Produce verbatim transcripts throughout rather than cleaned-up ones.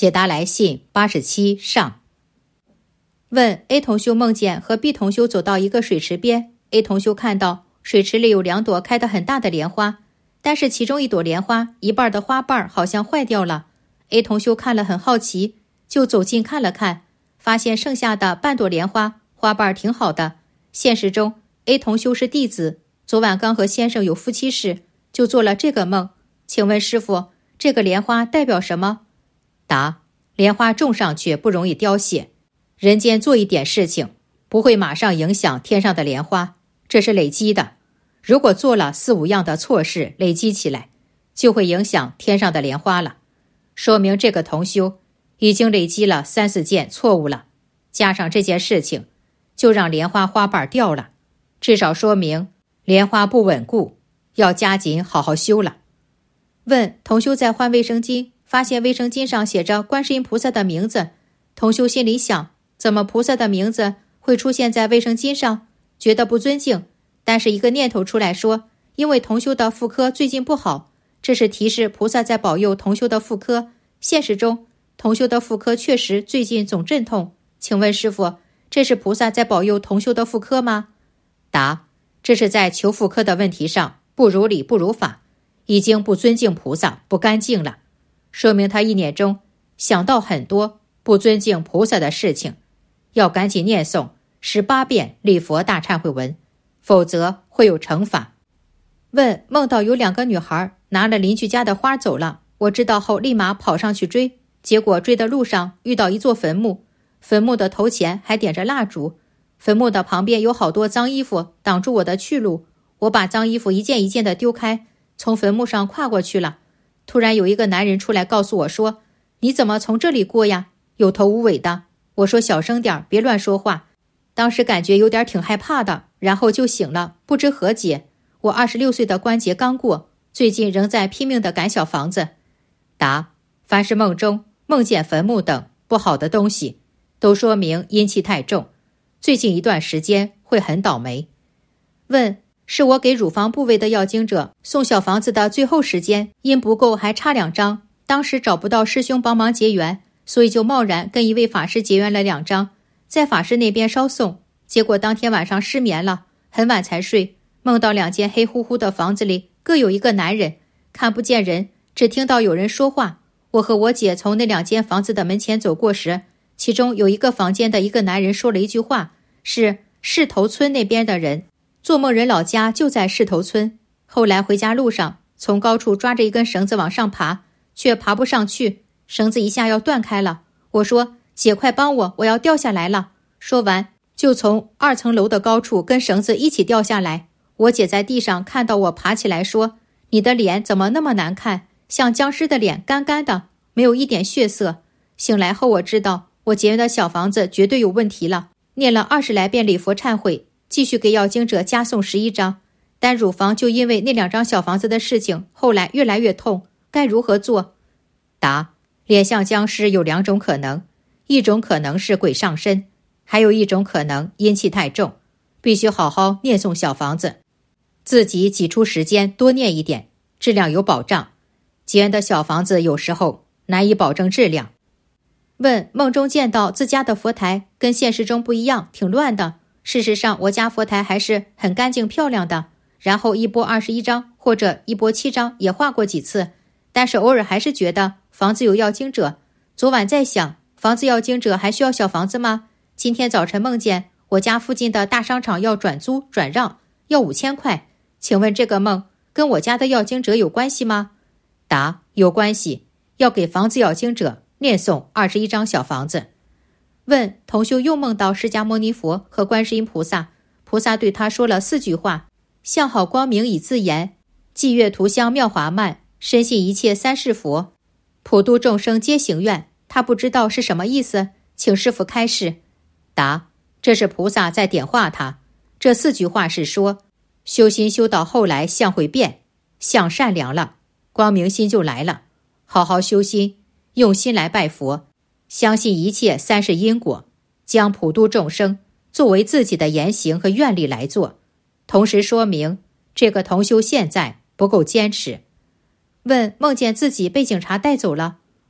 解答来信八十七上。问 A 同修梦见和 B 同修走到一个水池边， A 同修看到水池里有两朵开得很大的莲花，但是其中一朵莲花一半的花瓣好像坏掉了。 A 同修看了很好奇，就走近看了看，发现剩下的半朵莲花花瓣挺好的。现实中 A 同修是弟子，昨晚刚和先生有夫妻事，就做了这个梦。请问师父，这个莲花代表什么？答：莲花种上去不容易凋谢，人间做一点事情不会马上影响天上的莲花，这是累积的。如果做了四五样的错事累积起来，就会影响天上的莲花了，说明这个同修已经累积了三四件错误了，加上这件事情就让莲花花瓣掉了，至少说明莲花不稳固，要加紧好好修了。问同修在换卫生巾，发现卫生巾上写着观世音菩萨的名字，同修心里想，怎么菩萨的名字会出现在卫生巾上，觉得不尊敬，但是一个念头出来说，因为同修的妇科最近不好，这是提示菩萨在保佑同修的妇科。现实中同修的妇科确实最近总阵痛，请问师父，这是菩萨在保佑同修的妇科吗？答：这是在求妇科的问题上不如理不如法，已经不尊敬菩萨，不干净了，说明他一年中想到很多不尊敬菩萨的事情，要赶紧念诵十八遍礼佛大忏悔文，否则会有惩罚。问梦到有两个女孩拿了邻居家的花走了，我知道后立马跑上去追，结果追的路上遇到一座坟墓，坟墓的头前还点着蜡烛，坟墓的旁边有好多脏衣服挡住我的去路，我把脏衣服一件一件的丢开，从坟墓上跨过去了。突然有一个男人出来告诉我说，你怎么从这里过呀，有头无尾的。我说小声点，别乱说话。当时感觉有点挺害怕的，然后就醒了，不知何解。我二十六岁的关节刚过，最近仍在拼命地赶小房子。答：凡是梦中梦见坟墓等不好的东西，都说明阴气太重，最近一段时间会很倒霉。问：是我给乳房部位的要经者送小房子的最后时间，因不够还差两张，当时找不到师兄帮忙结缘，所以就贸然跟一位法师结缘了两张，在法师那边捎送，结果当天晚上失眠了，很晚才睡，梦到两间黑乎乎的房子里各有一个男人，看不见人，只听到有人说话。我和我姐从那两间房子的门前走过时，其中有一个房间的一个男人说了一句话，是市头村那边的人，做梦人老家就在市头村。后来回家路上，从高处抓着一根绳子往上爬，却爬不上去，绳子一下要断开了。我说，姐快帮我，我要掉下来了。说完就从二层楼的高处跟绳子一起掉下来。我姐在地上看到我爬起来说，你的脸怎么那么难看，像僵尸的脸，干干的，没有一点血色。醒来后我知道我结缘的小房子绝对有问题了，念了二十来遍礼佛忏悔，继续给要经者加送十一张，但乳房就因为那两张小房子的事情，后来越来越痛，该如何做？答：脸像僵尸有两种可能，一种可能是鬼上身，还有一种可能阴气太重，必须好好念诵小房子，自己挤出时间多念一点，质量有保障。结缘的小房子有时候难以保证质量。问梦中见到自家的佛台跟现实中不一样，挺乱的，事实上我家佛台还是很干净漂亮的，然后一波二十一张或者一波七张也画过几次，但是偶尔还是觉得房子有要经者。昨晚在想，房子要经者还需要小房子吗？今天早晨梦见我家附近的大商场要转租转让，要五千块，请问这个梦跟我家的要经者有关系吗？答：有关系，要给房子要经者念诵二十一张小房子。问同修又梦到释迦牟尼佛和观世音菩萨，菩萨对他说了四句话：相好光明以自言，霁月涂香妙华曼，深信一切三世佛，普度众生皆行愿。他不知道是什么意思，请师父开示。答：这是菩萨在点化他。这四句话是说，修心修到后来相会变，相善良了，光明心就来了，好好修心，用心来拜佛，相信一切三世因果，将普度众生作为自己的言行和愿力来做。同时说明这个同修现在不够坚持。问梦见自己被警察带走了，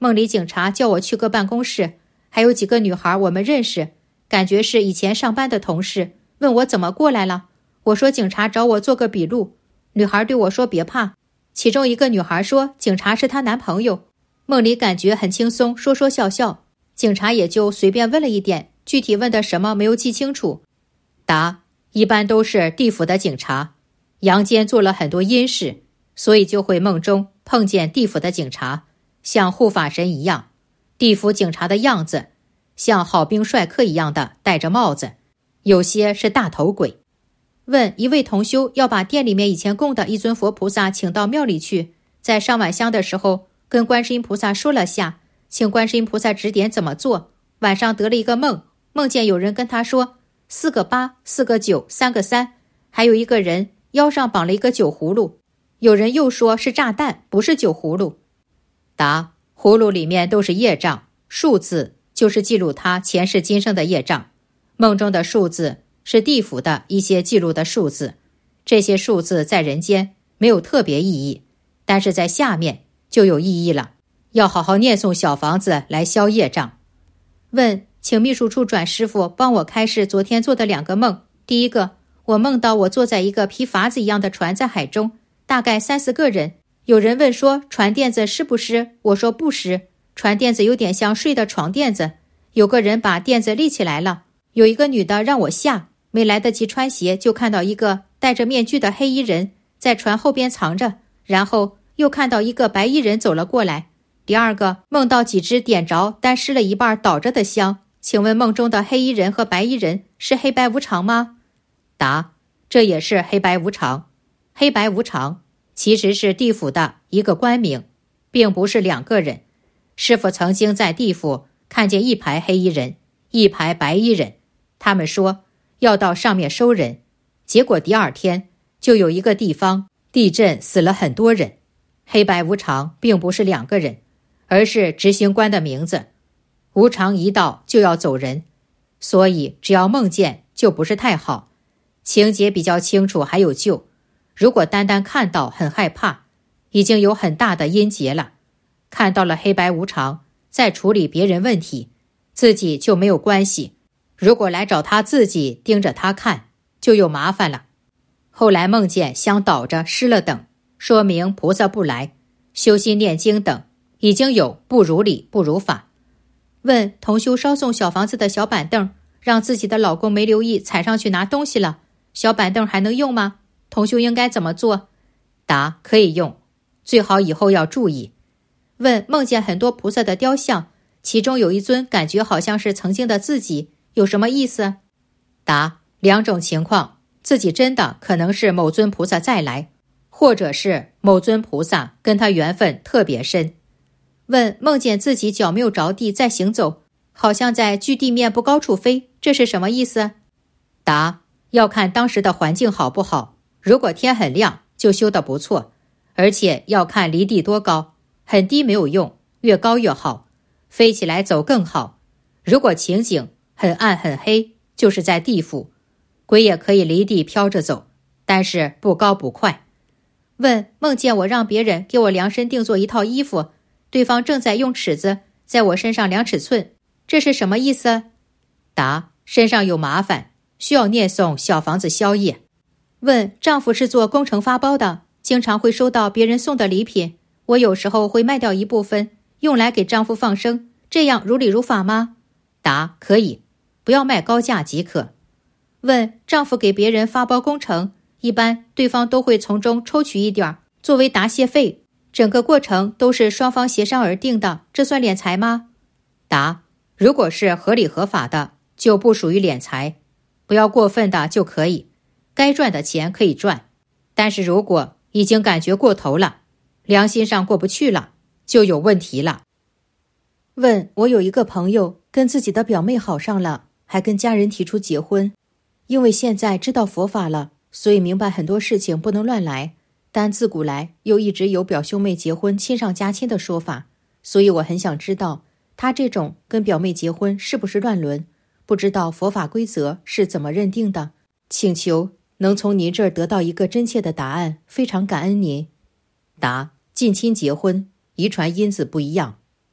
梦里警察叫我去个办公室，还有几个女孩我们认识，感觉是以前上班的同事，问我怎么过来了。我说警察找我做个笔录，女孩对我说别怕。其中一个女孩说警察是她男朋友。梦里感觉很轻松，说说笑笑，警察也就随便问了一点，具体问的什么没有记清楚。答：一般都是地府的警察，阳间做了很多阴事，所以就会梦中碰见地府的警察，像护法神一样。地府警察的样子像好兵帅克一样的戴着帽子，有些是大头鬼。问一位同修要把店里面以前供的一尊佛菩萨请到庙里去，在上晚香的时候跟观世音菩萨说了下，请观世音菩萨指点怎么做。晚上得了一个梦，梦见有人跟他说四个八，四个九，三个三，还有一个人腰上绑了一个酒葫芦。有人又说是炸弹，不是酒葫芦。答：葫芦里面都是业障，数字就是记录他前世今生的业障。梦中的数字是地府的一些记录的数字，这些数字在人间没有特别意义，但是在下面就有意义了，要好好念诵小房子来消业障。问，请秘书处转师傅帮我开示昨天做的两个梦。第一个，我梦到我坐在一个皮筏子一样的船在海中，大概三四个人。有人问说船垫子湿不湿，我说不湿，船垫子有点像睡的床垫子。有个人把垫子立起来了，有一个女的让我下，没来得及穿鞋，就看到一个戴着面具的黑衣人在船后边藏着，然后又看到一个白衣人走了过来。第二个，梦到几支点着但湿了一半倒着的香，请问梦中的黑衣人和白衣人是黑白无常吗？答：这也是黑白无常。黑白无常其实是地府的一个官名，并不是两个人。师父曾经在地府看见一排黑衣人，一排白衣人，他们说要到上面收人，结果第二天就有一个地方地震，死了很多人。黑白无常并不是两个人，而是执行官的名字。无常一到就要走人，所以只要梦见就不是太好。情节比较清楚还有救，如果单单看到很害怕，已经有很大的阴结了。看到了黑白无常，再处理别人问题，自己就没有关系。如果来找他自己盯着他看，就有麻烦了。后来梦见香倒着湿了等，说明菩萨不来，修心念经等已经有不如理不如法。问同修烧送小房子的小板凳，让自己的老公没留意踩上去拿东西了，小板凳还能用吗？同修应该怎么做？答：可以用，最好以后要注意。问梦见很多菩萨的雕像，其中有一尊感觉好像是曾经的自己，有什么意思？答：两种情况，自己真的可能是某尊菩萨再来，或者是某尊菩萨跟他缘分特别深。问梦见自己脚没有着地在行走，好像在距地面不高处飞，这是什么意思？答：要看当时的环境好不好，如果天很亮就修得不错，而且要看离地多高，很低没有用，越高越好，飞起来走更好。如果情景很暗很黑，就是在地府，鬼也可以离地飘着走，但是不高不快。问梦见我让别人给我量身定做一套衣服，对方正在用尺子在我身上量尺寸，这是什么意思？答：身上有麻烦，需要念诵小房子消业。问丈夫是做工程发包的，经常会收到别人送的礼品，我有时候会卖掉一部分用来给丈夫放生，这样如理如法吗？答：可以，不要卖高价即可。问丈夫给别人发包工程，一般对方都会从中抽取一点作为答谢费，整个过程都是双方协商而定的，这算敛财吗？答：如果是合理合法的就不属于敛财，不要过分的就可以，该赚的钱可以赚，但是如果已经感觉过头了，良心上过不去了，就有问题了。问我有一个朋友跟自己的表妹好上了，还跟家人提出结婚，因为现在知道佛法了，所以明白很多事情不能乱来，但自古来又一直有表兄妹结婚亲上加亲的说法，所以我很想知道他这种跟表妹结婚是不是乱伦，不知道佛法规则是怎么认定的，请求能从您这儿得到一个真切的答案，非常感恩您。答：近亲结婚遗传因子不一样，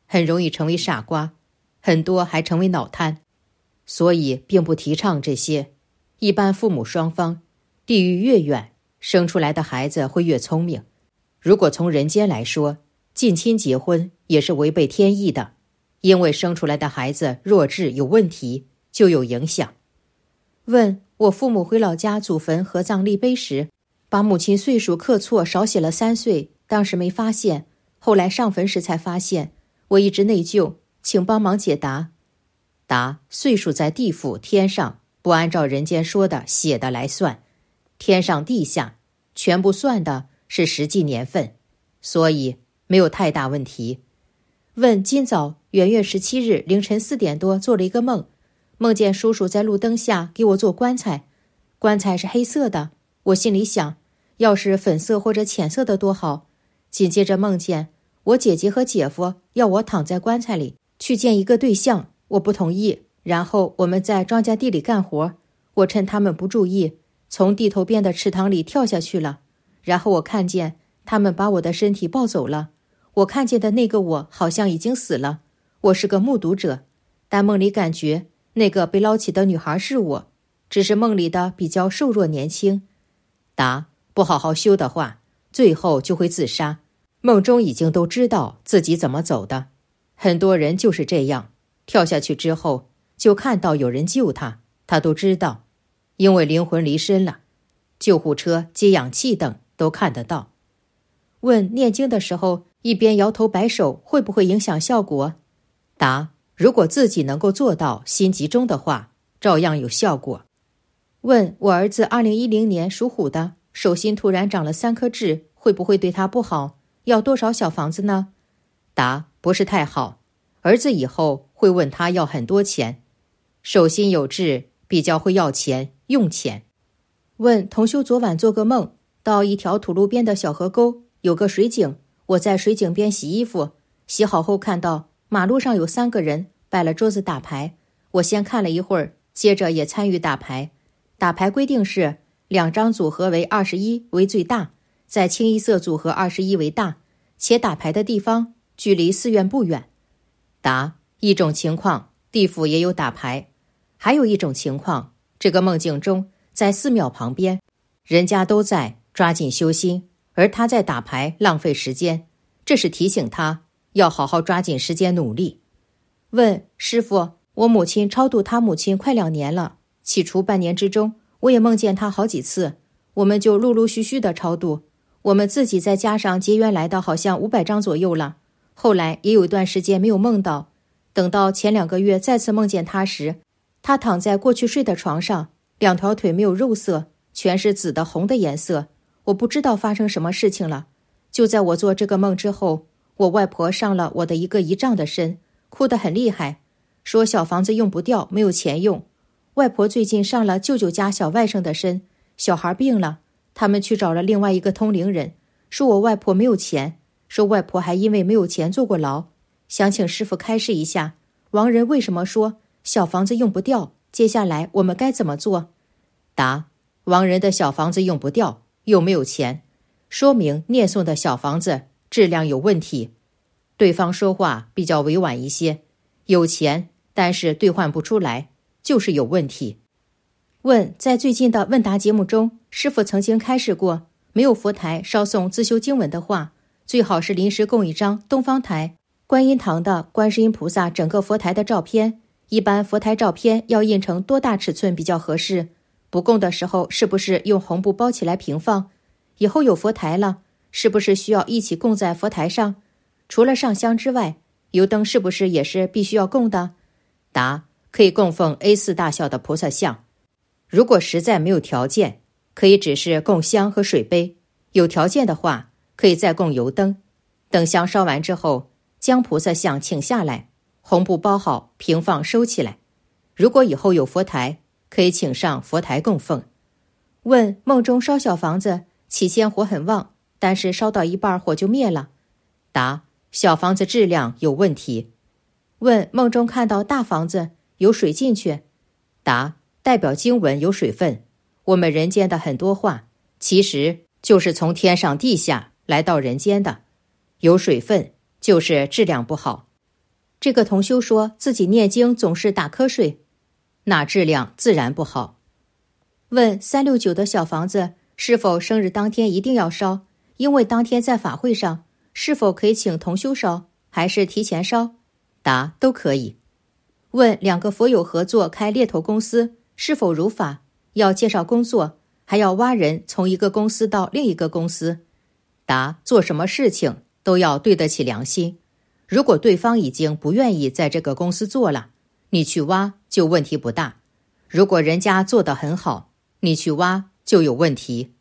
很容易成为傻瓜，很多还成为脑瘫。所以并不提倡这些。一般父母双方，地域越远，生出来的孩子会越聪明。如果从人间来说，近亲结婚也是违背天意的，因为生出来的孩子弱智有问题，就有影响。问：我父母回老家祖坟合葬立碑时，把母亲岁数刻错少写了三岁，当时没发现，后来上坟时才发现，我一直内疚，请帮忙解答。答：岁数在地府天上，不按照人间说的写的来算，天上地下全部算的是实际年份，所以没有太大问题。问：今早元月十七日凌晨四点多做了一个梦，梦见叔叔在路灯下给我做棺材，棺材是黑色的，我心里想，要是粉色或者浅色的多好。紧接着梦见我姐姐和姐夫要我躺在棺材里去见一个对象，我不同意，然后我们在庄稼地里干活，我趁他们不注意，从地头边的池塘里跳下去了，然后我看见他们把我的身体抱走了，我看见的那个我好像已经死了，我是个目睹者，但梦里感觉那个被捞起的女孩是我，只是梦里的比较瘦弱年轻。答：不好好修的话，最后就会自杀，梦中已经都知道自己怎么走的。很多人就是这样，跳下去之后就看到有人救他，他都知道，因为灵魂离身了，救护车、接氧气等都看得到。问：念经的时候一边摇头摆手会不会影响效果？答：如果自己能够做到心集中的话，照样有效果。问：我儿子二零一零年属虎的，手心突然长了三颗痣，会不会对他不好？要多少小房子呢？答：不是太好，儿子以后会问他要很多钱，手心有痣比较会要钱用钱。问：同修昨晚做个梦，到一条土路边的小河沟，有个水井，我在水井边洗衣服，洗好后看到马路上有三个人摆了桌子打牌，我先看了一会儿，接着也参与打牌。打牌规定是两张组合为二十一为最大，在清一色组合二十一为大，且打牌的地方距离寺院不远。答：一种情况，地府也有打牌，还有一种情况，这个梦境中在寺庙旁边，人家都在抓紧修心，而他在打牌浪费时间，这是提醒他要好好抓紧时间努力。问：师父，我母亲超度他母亲快两年了，起初半年之中我也梦见他好几次，我们就陆陆续续的超度，我们自己再加上结缘来的好像五百张左右了，后来也有一段时间没有梦到，等到前两个月再次梦见他时，他躺在过去睡的床上，两条腿没有肉色，全是紫的红的颜色，我不知道发生什么事情了。就在我做这个梦之后，我外婆上了我的一个姨丈的身，哭得很厉害，说小房子用不掉，没有钱用。外婆最近上了舅舅家小外甥的身，小孩病了，他们去找了另外一个通灵人，说我外婆没有钱，说外婆还因为没有钱坐过牢，想请师父开示一下，亡人为什么说小房子用不掉，接下来我们该怎么做？答：亡人的小房子用不掉，又没有钱，说明念诵的小房子质量有问题。对方说话比较委婉一些，有钱但是兑换不出来，就是有问题。问：在最近的问答节目中，师父曾经开示过，没有佛台烧诵自修经文的话，最好是临时供一张东方台观音堂的观世音菩萨整个佛台的照片，一般佛台照片要印成多大尺寸比较合适？不供的时候是不是用红布包起来平放？以后有佛台了，是不是需要一起供在佛台上？除了上香之外，油灯是不是也是必须要供的？答：可以供奉 A 四 大小的菩萨像，如果实在没有条件，可以只是供香和水杯，有条件的话可以再供油灯。等香烧完之后，将菩萨像请下来，红布包好平放收起来。如果以后有佛台，可以请上佛台供奉。问：梦中烧小房子，起先火很旺，但是烧到一半火就灭了。答：小房子质量有问题。问：梦中看到大房子有水进去。答：代表经文有水分，我们人间的很多话其实就是从天上地下来到人间的，有水分就是质量不好。 这个同修说自己念经总是打瞌睡，那质量自然不好。问三六九的小房子是否生日当天一定要烧？因为当天在法会上，是否可以请同修烧，还是提前烧？答：都可以。问两个佛友合作开猎头公司是否如法？要介绍工作，还要挖人从一个公司到另一个公司。答：做什么事情都要对得起良心。如果对方已经不愿意在这个公司做了，你去挖就问题不大；如果人家做得很好，你去挖就有问题。